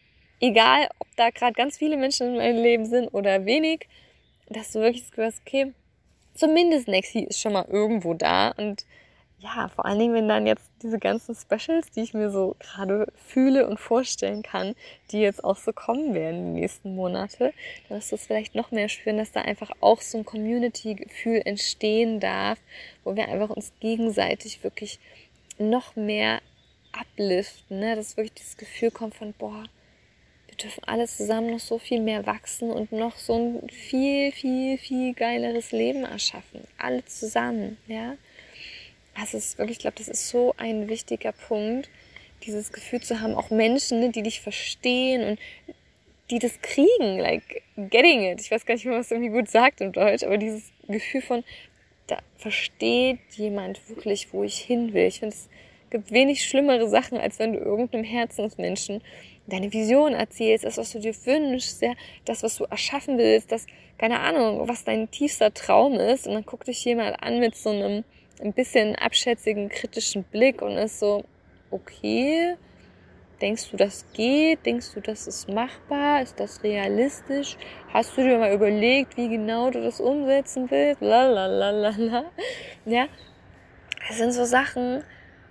egal, ob da gerade ganz viele Menschen in meinem Leben sind oder wenig, dass du wirklich das Gefühl hast, okay, zumindest Nexi ist schon mal irgendwo da. Und ja, vor allen Dingen, wenn dann jetzt diese ganzen Specials, die ich mir so gerade fühle und vorstellen kann, die jetzt auch so kommen werden die nächsten Monate, dann wirst du es vielleicht noch mehr spüren, dass da einfach auch so ein Community-Gefühl entstehen darf, wo wir einfach uns gegenseitig wirklich noch mehr upliften, ne? Dass wirklich dieses Gefühl kommt von, boah, wir dürfen alle zusammen noch so viel mehr wachsen und noch so ein viel, viel, viel geileres Leben erschaffen. Alle zusammen, ja. Also es ist wirklich, ich glaube, das ist so ein wichtiger Punkt, dieses Gefühl zu haben, auch Menschen, ne, die dich verstehen und die das kriegen, like getting it. Ich weiß gar nicht, wie man es irgendwie gut sagt im Deutsch, aber dieses Gefühl von, da versteht jemand wirklich, wo ich hin will. Ich finde, es gibt wenig schlimmere Sachen, als wenn du irgendeinem Herzensmenschen deine Vision erzählst, das, was du dir wünschst, ja, das, was du erschaffen willst, das, keine Ahnung, was dein tiefster Traum ist. Und dann guckt dich jemand an mit so einem ein bisschen abschätzigen, kritischen Blick und ist so, okay, denkst du, das geht? Denkst du, das ist machbar? Ist das realistisch? Hast du dir mal überlegt, wie genau du das umsetzen willst? Lalalala. Ja, das sind so Sachen,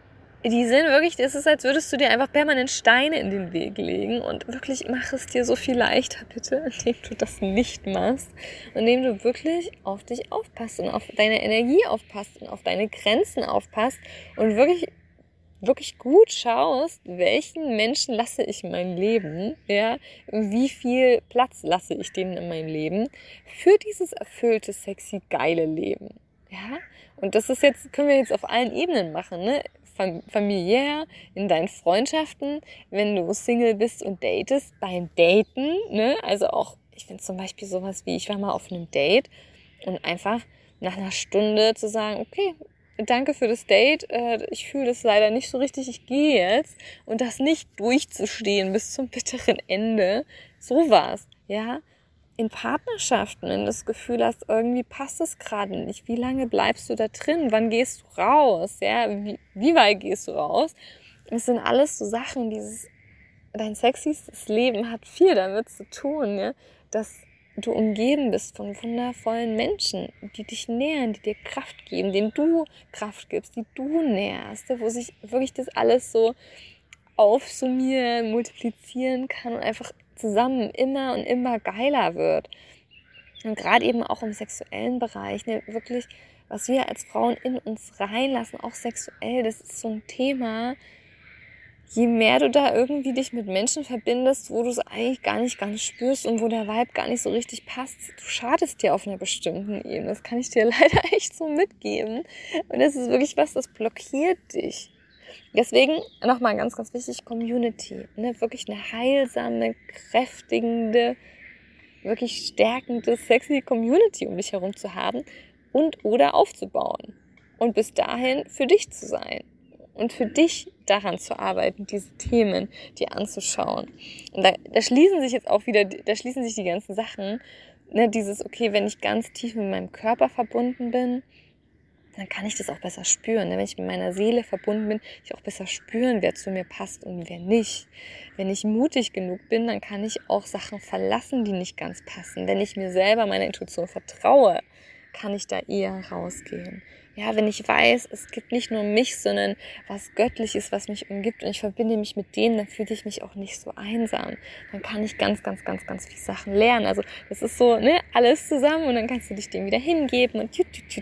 die sind wirklich, das ist, als würdest du dir einfach permanent Steine in den Weg legen und wirklich mach es dir so viel leichter, bitte, indem du das nicht machst, indem du wirklich auf dich aufpasst und auf deine Energie aufpasst und auf deine Grenzen aufpasst und wirklich, wirklich gut schaust, welchen Menschen lasse ich in mein Leben, ja, wie viel Platz lasse ich denen in meinem Leben für dieses erfüllte, sexy, geile Leben, ja. Und das ist jetzt, können wir jetzt auf allen Ebenen machen, ne? Familiär, in deinen Freundschaften, wenn du Single bist und datest, beim Daten, ne? Also auch, ich finde zum Beispiel sowas wie, ich war mal auf einem Date und einfach nach einer Stunde zu sagen, okay, danke für das Date, ich fühle das leider nicht so richtig, ich gehe jetzt, und das nicht durchzustehen bis zum bitteren Ende, so war's, ja. In Partnerschaften, wenn du das Gefühl hast, irgendwie passt es gerade nicht. Wie lange bleibst du da drin? Wann gehst du raus? Ja, wie weit gehst du raus? Das sind alles so Sachen, dein sexystes Leben hat viel damit zu tun, ja, dass du umgeben bist von wundervollen Menschen, die dich nähren, die dir Kraft geben, denen du Kraft gibst, die du nährst, wo sich wirklich das alles so aufsummieren, multiplizieren kann und einfach zusammen immer und immer geiler wird. Und gerade eben auch im sexuellen Bereich, ne, wirklich, was wir als Frauen in uns reinlassen, auch sexuell, das ist so ein Thema. Je mehr du da irgendwie dich mit Menschen verbindest, wo du es eigentlich gar nicht spürst und wo der Vibe gar nicht so richtig passt, du schadest dir auf einer bestimmten Ebene. Das kann ich dir leider echt so mitgeben. Und das ist wirklich was, das blockiert dich. Deswegen nochmal ganz, ganz wichtig, Community. Ne? Wirklich eine heilsame, kräftigende, wirklich stärkende, sexy Community um dich herum zu haben und oder aufzubauen. Und bis dahin für dich zu sein. Und für dich daran zu arbeiten, diese Themen dir anzuschauen. Und da schließen sich jetzt auch wieder, da schließen sich die ganzen Sachen. Ne? Dieses, okay, wenn ich ganz tief mit meinem Körper verbunden bin, dann kann ich das auch besser spüren. Wenn ich mit meiner Seele verbunden bin, ich auch besser spüren, wer zu mir passt und wer nicht. Wenn ich mutig genug bin, dann kann ich auch Sachen verlassen, die nicht ganz passen. Wenn ich mir selber meiner Intuition vertraue, kann ich da eher rausgehen. Ja, wenn ich weiß, es gibt nicht nur mich, sondern was Göttliches, was mich umgibt und ich verbinde mich mit dem, dann fühle ich mich auch nicht so einsam. Dann kann ich ganz, ganz, ganz, ganz viele Sachen lernen. Also das ist so, ne, alles zusammen und dann kannst du dich dem wieder hingeben und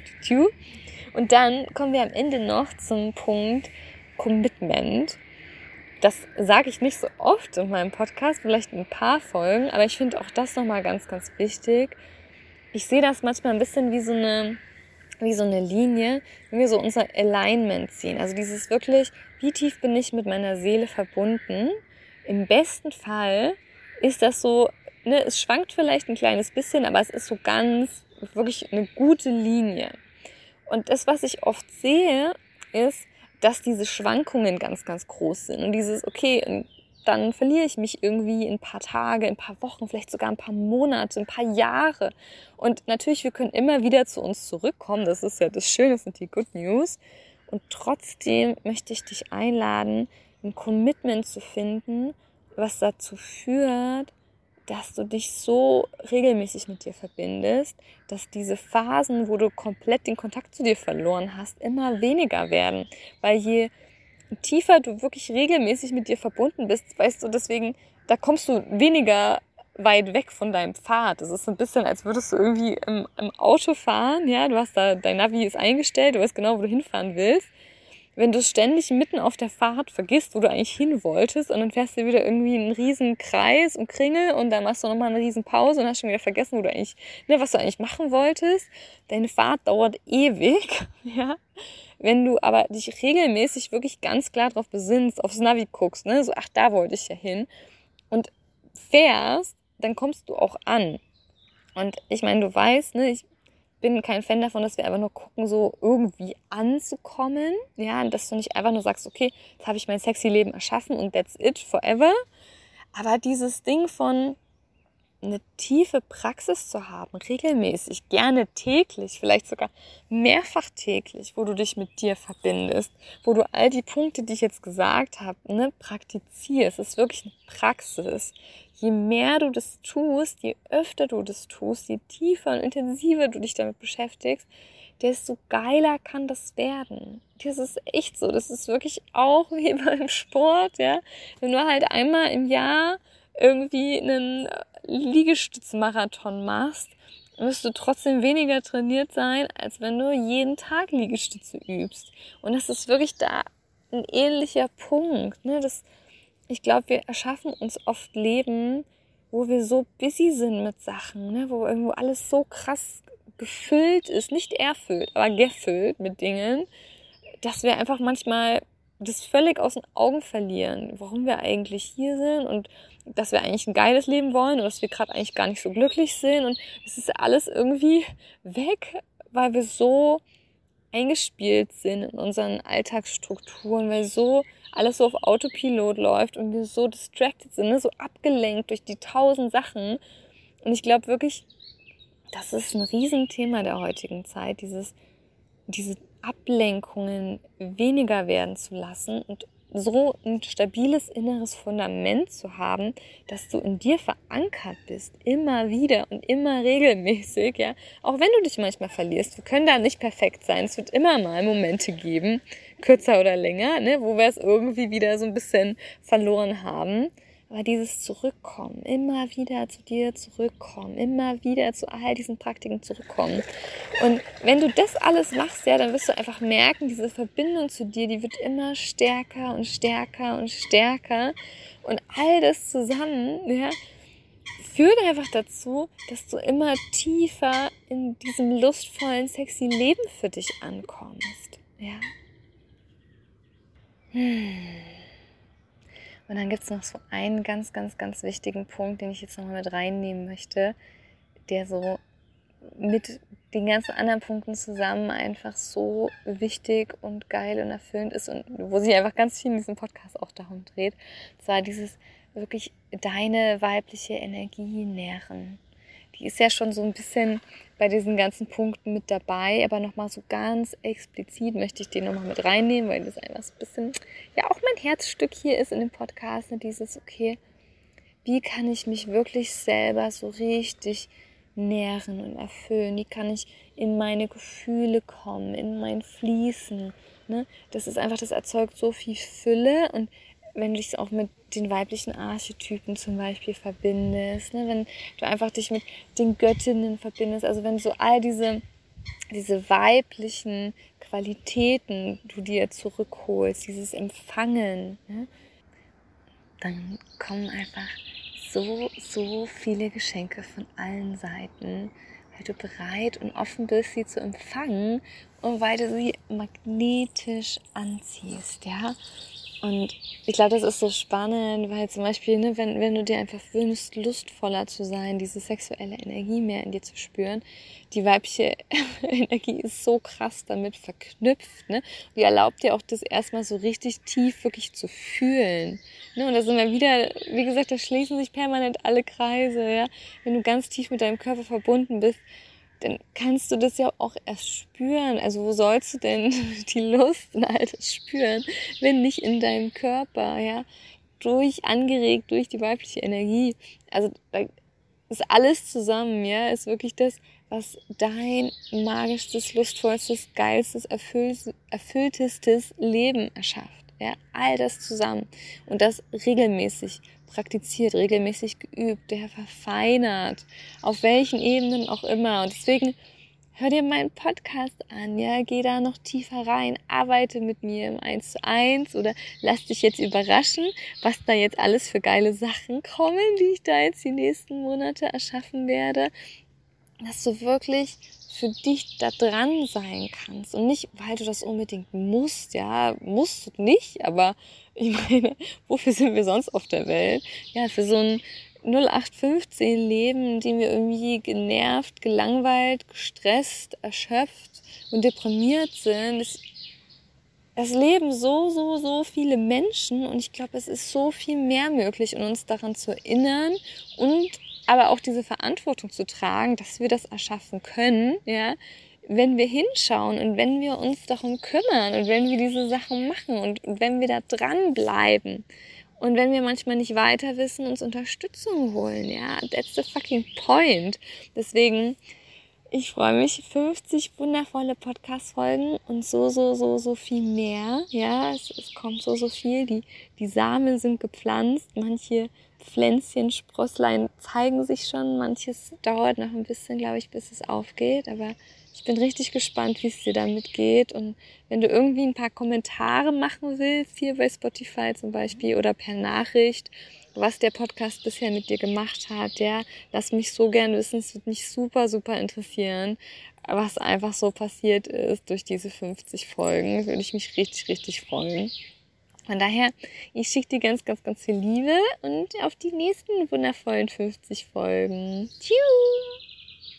Und dann kommen wir am Ende noch zum Punkt Commitment. Das sage ich nicht so oft in meinem Podcast, vielleicht in ein paar Folgen, aber ich finde auch das nochmal ganz, ganz wichtig. Ich sehe das manchmal ein bisschen wie so eine Linie, wenn wir so unser Alignment ziehen. Also dieses wirklich, wie tief bin ich mit meiner Seele verbunden im besten Fall ist das so, ne, es schwankt vielleicht ein kleines bisschen, aber es ist so ganz, wirklich eine gute Linie. Und das, was ich oft sehe, ist, dass diese Schwankungen ganz, ganz groß sind. Und dieses, okay, dann verliere ich mich irgendwie in ein paar Tage, in ein paar Wochen, vielleicht sogar ein paar Monate, ein paar Jahre. Und natürlich, wir können immer wieder zu uns zurückkommen. Das ist ja das Schöne, das sind die Good News. Und trotzdem möchte ich dich einladen, ein Commitment zu finden, was dazu führt, dass du dich so regelmäßig mit dir verbindest, dass diese Phasen, wo du komplett den Kontakt zu dir verloren hast, immer weniger werden. Weil je tiefer du wirklich regelmäßig mit dir verbunden bist, weißt du, deswegen, da kommst du weniger weit weg von deinem Pfad. Das ist so ein bisschen, als würdest du irgendwie im Auto fahren, ja, du hast da, dein Navi ist eingestellt, du weißt genau, wo du hinfahren willst. Wenn du ständig mitten auf der Fahrt vergisst, wo du eigentlich hin wolltest, und dann fährst du wieder irgendwie einen riesen Kreis und Kringel und dann machst du nochmal eine riesen Pause und hast schon wieder vergessen, wo du eigentlich, ne, was du eigentlich machen wolltest. Deine Fahrt dauert ewig, ja. Wenn du aber dich regelmäßig wirklich ganz klar drauf besinnst, aufs Navi guckst, ne, so, ach, da wollte ich ja hin, und fährst, dann kommst du auch an. Und ich meine, du weißt, ne, ich bin kein Fan davon, dass wir einfach nur gucken, so irgendwie anzukommen, ja, und dass du nicht einfach nur sagst, okay, jetzt habe ich mein sexy Leben erschaffen und that's it forever. Aber dieses Ding von eine tiefe Praxis zu haben, regelmäßig, gerne täglich, vielleicht sogar mehrfach täglich, wo du dich mit dir verbindest, wo du all die Punkte, die ich jetzt gesagt habe, ne, praktizierst. Es ist wirklich eine Praxis. Je mehr du das tust, je öfter du das tust, je tiefer und intensiver du dich damit beschäftigst, desto geiler kann das werden. Das ist echt so. Das ist wirklich auch wie beim Sport, ja. Wenn du halt einmal im Jahr irgendwie einen Liegestützmarathon machst, wirst du trotzdem weniger trainiert sein, als wenn du jeden Tag Liegestütze übst. Und das ist wirklich da ein ähnlicher Punkt, ne? Ich glaube, wir erschaffen uns oft Leben, wo wir so busy sind mit Sachen, ne? Wo irgendwo alles so krass gefüllt ist, nicht erfüllt, aber gefüllt mit Dingen, dass wir einfach manchmal das völlig aus den Augen verlieren, warum wir eigentlich hier sind und dass wir eigentlich ein geiles Leben wollen und dass wir gerade eigentlich gar nicht so glücklich sind, und es ist alles irgendwie weg, weil wir so eingespielt sind in unseren Alltagsstrukturen, weil so alles so auf Autopilot läuft und wir so distracted sind, ne? So abgelenkt durch die 1000 Sachen. Und ich glaube wirklich, das ist ein Riesenthema der heutigen Zeit, diese Ablenkungen weniger werden zu lassen und so ein stabiles inneres Fundament zu haben, dass du in dir verankert bist, immer wieder und immer regelmäßig, ja. Auch wenn du dich manchmal verlierst, wir können da nicht perfekt sein. Es wird immer mal Momente geben, kürzer oder länger, ne, wo wir es irgendwie wieder so ein bisschen verloren haben. Aber dieses Zurückkommen, immer wieder zu dir zurückkommen, immer wieder zu all diesen Praktiken zurückkommen. Und wenn du das alles machst, ja, dann wirst du einfach merken, diese Verbindung zu dir, die wird immer stärker und stärker und stärker. Und all das zusammen, ja, führt einfach dazu, dass du immer tiefer in diesem lustvollen, sexy Leben für dich ankommst. Ja. Und dann gibt es noch so einen ganz, ganz, ganz wichtigen Punkt, den ich jetzt nochmal mit reinnehmen möchte, der so mit den ganzen anderen Punkten zusammen einfach so wichtig und geil und erfüllend ist und wo sich einfach ganz viel in diesem Podcast auch darum dreht. Und zwar dieses wirklich deine weibliche Energie nähren. Die ist ja schon so ein bisschen bei diesen ganzen Punkten mit dabei, aber nochmal so ganz explizit möchte ich den nochmal mit reinnehmen, weil das einfach so ein bisschen, ja, auch mein Herzstück hier ist in dem Podcast, ne, dieses, okay, wie kann ich mich wirklich selber so richtig nähren und erfüllen, wie kann ich in meine Gefühle kommen, in mein Fließen, ne? Das ist einfach, das erzeugt so viel Fülle, und wenn du dich auch mit den weiblichen Archetypen zum Beispiel verbindest, ne? Wenn du einfach dich mit den Göttinnen verbindest, also wenn so all diese weiblichen Qualitäten du dir zurückholst, dieses Empfangen, ne? Dann kommen einfach so viele Geschenke von allen Seiten, weil du bereit und offen bist, sie zu empfangen und weil du sie magnetisch anziehst, ja. Und ich glaube, das ist so spannend, weil zum Beispiel, ne, wenn du dir einfach wünschst, lustvoller zu sein, diese sexuelle Energie mehr in dir zu spüren, die weibliche Energie ist so krass damit verknüpft. Ne? Die erlaubt dir auch das erstmal so richtig tief wirklich zu fühlen. Ne? Und da sind wir wieder, wie gesagt, da schließen sich permanent alle Kreise. Ja? Wenn du ganz tief mit deinem Körper verbunden bist, dann kannst du das ja auch erst spüren. Also wo sollst du denn die Lust und all das spüren, wenn nicht in deinem Körper, ja? Angeregt durch die weibliche Energie. Also da ist alles zusammen, ja? Ist wirklich das, was dein magischstes, lustvollstes, geilstes, erfülltestes Leben erschafft. Ja? All das zusammen. Und das regelmäßig praktiziert, regelmäßig geübt, der verfeinert, auf welchen Ebenen auch immer. Und deswegen hör dir meinen Podcast an, ja, geh da noch tiefer rein, arbeite mit mir im 1:1 oder lass dich jetzt überraschen, was da jetzt alles für geile Sachen kommen, die ich da jetzt die nächsten Monate erschaffen werde, dass du wirklich für dich da dran sein kannst und nicht, weil du das unbedingt musst, ja, musst du nicht, aber ich meine, wofür sind wir sonst auf der Welt? Ja, für so ein 0815-Leben, in dem wir irgendwie genervt, gelangweilt, gestresst, erschöpft und deprimiert sind. Es leben so viele Menschen und ich glaube, es ist so viel mehr möglich, um uns daran zu erinnern und aber auch diese Verantwortung zu tragen, dass wir das erschaffen können, ja, wenn wir hinschauen und wenn wir uns darum kümmern und wenn wir diese Sachen machen und wenn wir da dranbleiben und wenn wir manchmal nicht weiter wissen, uns Unterstützung holen, ja, that's the fucking point. Deswegen, ich freue mich, 50 wundervolle Podcast-Folgen und so viel mehr, ja, es kommt so viel, die Samen sind gepflanzt, manche Pflänzchen, Sprosslein zeigen sich schon, manches dauert noch ein bisschen, glaube ich, bis es aufgeht, aber ich bin richtig gespannt, wie es dir damit geht und wenn du irgendwie ein paar Kommentare machen willst, hier bei Spotify zum Beispiel oder per Nachricht, was der Podcast bisher mit dir gemacht hat, ja, lass mich so gern wissen, es wird mich super interessieren, was einfach so passiert ist durch diese 50 Folgen, würde ich mich richtig freuen. Von daher, ich schicke dir ganz viel Liebe und auf die nächsten wundervollen 50 Folgen. Tschüss!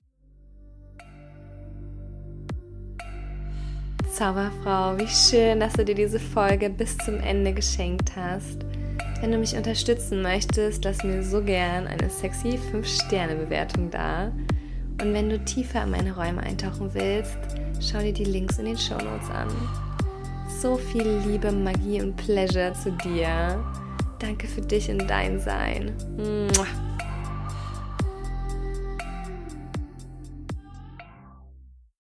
Zauberfrau, wie schön, dass du dir diese Folge bis zum Ende geschenkt hast. Wenn du mich unterstützen möchtest, lass mir so gern eine sexy 5-Sterne-Bewertung da. Und wenn du tiefer in meine Räume eintauchen willst, schau dir die Links in den Shownotes an. So viel Liebe, Magie und Pleasure zu dir. Danke für dich und dein Sein. Mua.